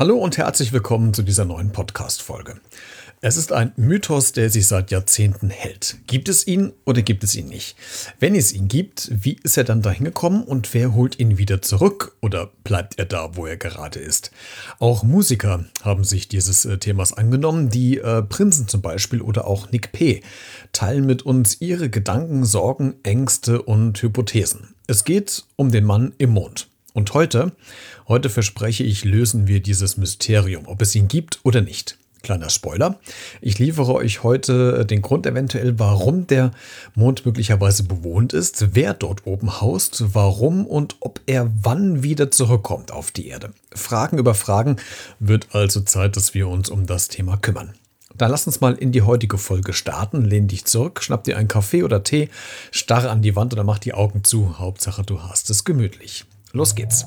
Hallo und herzlich willkommen zu dieser neuen Podcast-Folge. Es ist ein Mythos, der sich seit Jahrzehnten hält. Gibt es ihn oder gibt es ihn nicht? Wenn es ihn gibt, wie ist er dann dahin gekommen und wer holt ihn wieder zurück oder bleibt er da, wo er gerade ist? Auch Musiker haben sich dieses Themas angenommen. Die Prinzen zum Beispiel oder auch Nick P. teilen mit uns ihre Gedanken, Sorgen, Ängste und Hypothesen. Es geht um den Mann im Mond. Und heute verspreche ich, lösen wir dieses Mysterium, ob es ihn gibt oder nicht. Kleiner Spoiler, ich liefere euch heute den Grund eventuell, warum der Mond möglicherweise bewohnt ist, wer dort oben haust, warum und ob er wann wieder zurückkommt auf die Erde. Fragen über Fragen, wird also Zeit, dass wir uns um das Thema kümmern. Dann lass uns mal in die heutige Folge starten. Lehn dich zurück, schnapp dir einen Kaffee oder Tee, starre an die Wand oder mach die Augen zu. Hauptsache, du hast es gemütlich. Los geht's.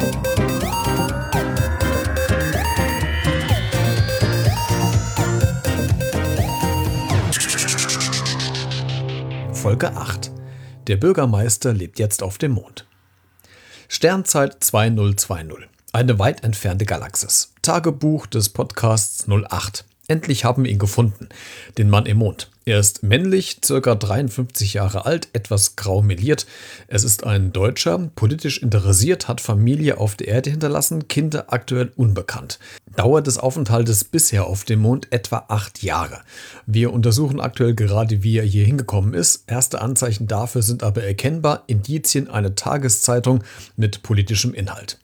Folge 8. Der Bürgermeister lebt jetzt auf dem Mond. Sternzeit 2020. Eine weit entfernte Galaxis. Tagebuch des Podcasts 08. Endlich haben wir ihn gefunden, den Mann im Mond. Er ist männlich, ca. 53 Jahre alt, etwas grau meliert. Es ist ein Deutscher, politisch interessiert, hat Familie auf der Erde hinterlassen, Kinder aktuell unbekannt. Dauer des Aufenthaltes bisher auf dem Mond etwa 8 Jahre. Wir untersuchen aktuell gerade, wie er hier hingekommen ist. Erste Anzeichen dafür sind aber erkennbar, Indizien, eine Tageszeitung mit politischem Inhalt.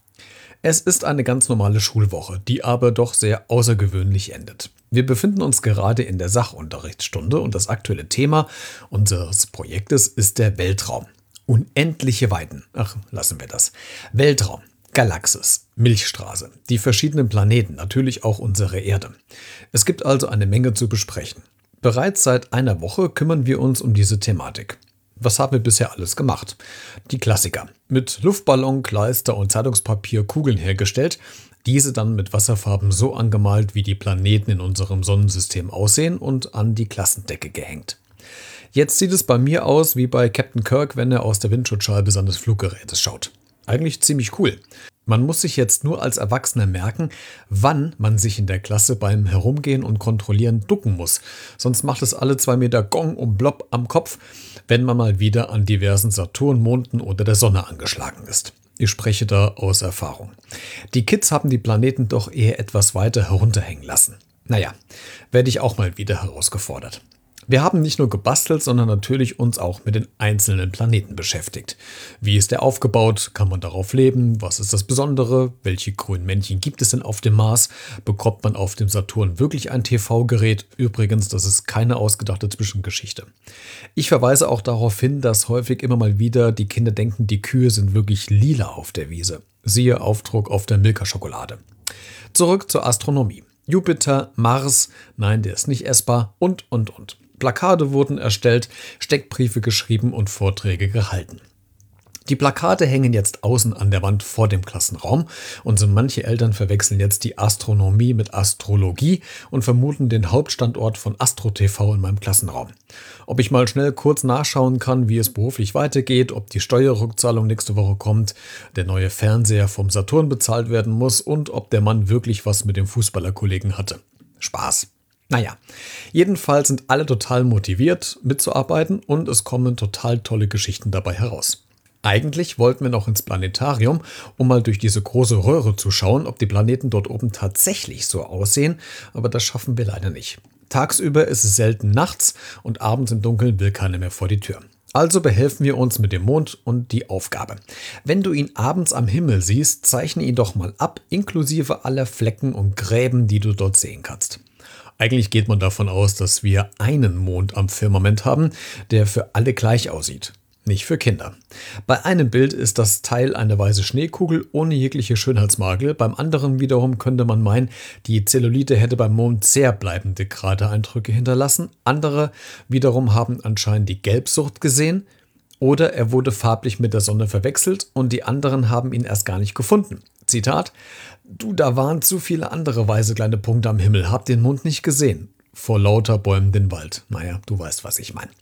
Es ist eine ganz normale Schulwoche, die aber doch sehr außergewöhnlich endet. Wir befinden uns gerade in der Sachunterrichtsstunde und das aktuelle Thema unseres Projektes ist der Weltraum. Unendliche Weiten. Ach, lassen wir das. Weltraum, Galaxis, Milchstraße, die verschiedenen Planeten, natürlich auch unsere Erde. Es gibt also eine Menge zu besprechen. Bereits seit einer Woche kümmern wir uns um diese Thematik. Was haben wir bisher alles gemacht? Die Klassiker. Mit Luftballon, Kleister und Zeitungspapier Kugeln hergestellt, diese dann mit Wasserfarben so angemalt, wie die Planeten in unserem Sonnensystem aussehen und an die Klassendecke gehängt. Jetzt sieht es bei mir aus wie bei Captain Kirk, wenn er aus der Windschutzscheibe seines Fluggerätes schaut. Eigentlich ziemlich cool. Man muss sich jetzt nur als Erwachsener merken, wann man sich in der Klasse beim Herumgehen und Kontrollieren ducken muss. Sonst macht es alle 2 Meter Gong und Blob am Kopf, wenn man mal wieder an diversen Saturnmonden oder der Sonne angeschlagen ist. Ich spreche da aus Erfahrung. Die Kids haben die Planeten doch eher etwas weiter herunterhängen lassen. Naja, werde ich auch mal wieder herausgefordert. Wir haben nicht nur gebastelt, sondern natürlich uns auch mit den einzelnen Planeten beschäftigt. Wie ist der aufgebaut? Kann man darauf leben? Was ist das Besondere? Welche grünen Männchen gibt es denn auf dem Mars? Bekommt man auf dem Saturn wirklich ein TV-Gerät? Übrigens, das ist keine ausgedachte Zwischengeschichte. Ich verweise auch darauf hin, dass häufig immer mal wieder die Kinder denken, die Kühe sind wirklich lila auf der Wiese. Siehe Aufdruck auf der Milka-Schokolade. Zurück zur Astronomie. Jupiter, Mars, nein, der ist nicht essbar und. Plakate wurden erstellt, Steckbriefe geschrieben und Vorträge gehalten. Die Plakate hängen jetzt außen an der Wand vor dem Klassenraum und so manche Eltern verwechseln jetzt die Astronomie mit Astrologie und vermuten den Hauptstandort von AstroTV in meinem Klassenraum. Ob ich mal schnell kurz nachschauen kann, wie es beruflich weitergeht, ob die Steuerrückzahlung nächste Woche kommt, der neue Fernseher vom Saturn bezahlt werden muss und ob der Mann wirklich was mit dem Fußballerkollegen hatte. Spaß. Naja, jedenfalls sind alle total motiviert mitzuarbeiten und es kommen total tolle Geschichten dabei heraus. Eigentlich wollten wir noch ins Planetarium, um mal durch diese große Röhre zu schauen, ob die Planeten dort oben tatsächlich so aussehen, aber das schaffen wir leider nicht. Tagsüber ist es selten nachts und abends im Dunkeln will keiner mehr vor die Tür. Also behelfen wir uns mit dem Mond und die Aufgabe. Wenn du ihn abends am Himmel siehst, zeichne ihn doch mal ab, inklusive aller Flecken und Gräben, die du dort sehen kannst. Eigentlich geht man davon aus, dass wir einen Mond am Firmament haben, der für alle gleich aussieht. Nicht für Kinder. Bei einem Bild ist das Teil eine weiße Schneekugel ohne jegliche Schönheitsmakel. Beim anderen wiederum könnte man meinen, die Zellulite hätte beim Mond sehr bleibende gerade Eindrücke hinterlassen. Andere wiederum haben anscheinend die Gelbsucht gesehen. Oder er wurde farblich mit der Sonne verwechselt und die anderen haben ihn erst gar nicht gefunden. Zitat: Du, da waren zu viele andere weiße kleine Punkte am Himmel, hab den Mond nicht gesehen. Vor lauter Bäumen den Wald. Naja, du weißt, was ich meine.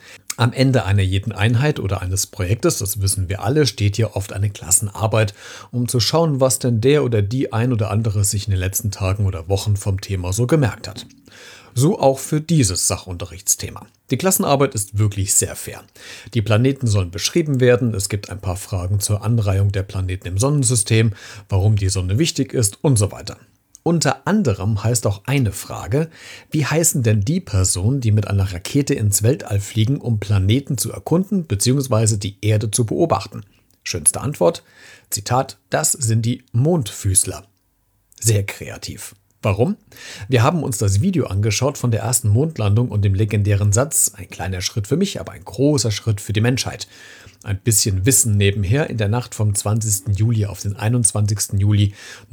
Am Ende einer jeden Einheit oder eines Projektes, das wissen wir alle, steht hier oft eine Klassenarbeit, um zu schauen, was denn der oder die ein oder andere sich in den letzten Tagen oder Wochen vom Thema so gemerkt hat. So auch für dieses Sachunterrichtsthema. Die Klassenarbeit ist wirklich sehr fair. Die Planeten sollen beschrieben werden, es gibt ein paar Fragen zur Anreihung der Planeten im Sonnensystem, warum die Sonne wichtig ist und so weiter. Unter anderem heißt auch eine Frage, wie heißen denn die Personen, die mit einer Rakete ins Weltall fliegen, um Planeten zu erkunden bzw. die Erde zu beobachten? Schönste Antwort, Zitat, das sind die Mondfüßler. Sehr kreativ. Warum? Wir haben uns das Video angeschaut von der ersten Mondlandung und dem legendären Satz, ein kleiner Schritt für mich, aber ein großer Schritt für die Menschheit. Ein bisschen Wissen nebenher, in der Nacht vom 20. Juli auf den 21. Juli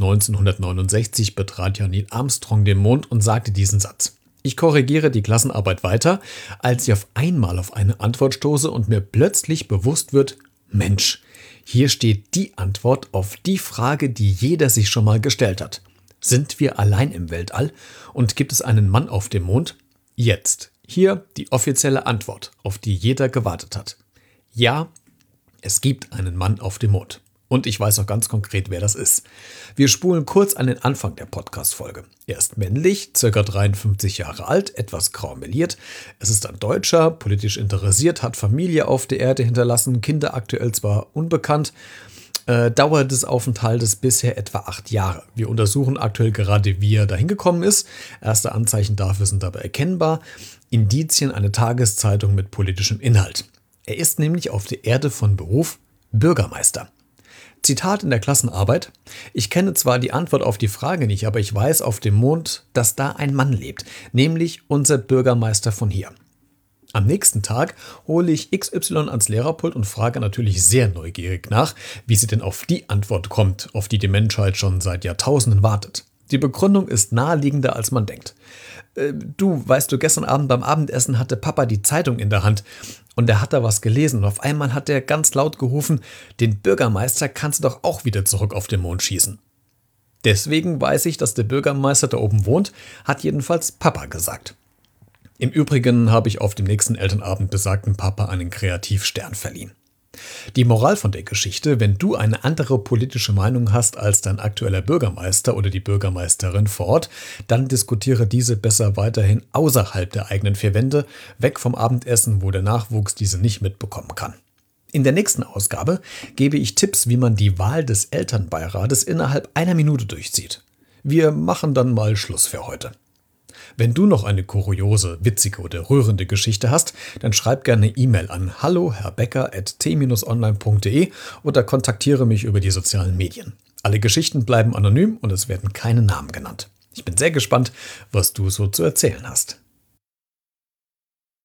1969 betrat ja Neil Armstrong den Mond und sagte diesen Satz. Ich korrigiere die Klassenarbeit weiter, als ich auf einmal auf eine Antwort stoße und mir plötzlich bewusst wird, Mensch, hier steht die Antwort auf die Frage, die jeder sich schon mal gestellt hat. Sind wir allein im Weltall und gibt es einen Mann auf dem Mond? Jetzt, hier die offizielle Antwort, auf die jeder gewartet hat. Ja, es gibt einen Mann auf dem Mond. Und ich weiß auch ganz konkret, wer das ist. Wir spulen kurz an den Anfang der Podcast-Folge. Er ist männlich, ca. 53 Jahre alt, etwas grau meliert. Es ist ein Deutscher, politisch interessiert, hat Familie auf der Erde hinterlassen, Kinder aktuell zwar unbekannt. Dauer des Aufenthaltes bisher etwa 8 Jahre. Wir untersuchen aktuell gerade, wie er dahin gekommen ist. Erste Anzeichen dafür sind dabei erkennbar. Indizien eine Tageszeitung mit politischem Inhalt. Er ist nämlich auf der Erde von Beruf Bürgermeister. Zitat in der Klassenarbeit: Ich kenne zwar die Antwort auf die Frage nicht, aber ich weiß auf dem Mond, dass da ein Mann lebt, nämlich unser Bürgermeister von hier. Am nächsten Tag hole ich XY ans Lehrerpult und frage natürlich sehr neugierig nach, wie sie denn auf die Antwort kommt, auf die die Menschheit schon seit Jahrtausenden wartet. Die Begründung ist naheliegender, als man denkt. Weißt du, gestern Abend beim Abendessen hatte Papa die Zeitung in der Hand und er hat da was gelesen und auf einmal hat er ganz laut gerufen, den Bürgermeister kannst du doch auch wieder zurück auf den Mond schießen. Deswegen weiß ich, dass der Bürgermeister da oben wohnt, hat jedenfalls Papa gesagt. Im Übrigen habe ich auf dem nächsten Elternabend besagten Papa einen Kreativstern verliehen. Die Moral von der Geschichte: Wenn du eine andere politische Meinung hast als dein aktueller Bürgermeister oder die Bürgermeisterin vor Ort, dann diskutiere diese besser weiterhin außerhalb der eigenen 4 Wände, weg vom Abendessen, wo der Nachwuchs diese nicht mitbekommen kann. In der nächsten Ausgabe gebe ich Tipps, wie man die Wahl des Elternbeirates innerhalb einer Minute durchzieht. Wir machen dann mal Schluss für heute. Wenn du noch eine kuriose, witzige oder rührende Geschichte hast, dann schreib gerne E-Mail an hallo-herr-becker@t-online.de oder kontaktiere mich über die sozialen Medien. Alle Geschichten bleiben anonym und es werden keine Namen genannt. Ich bin sehr gespannt, was du so zu erzählen hast.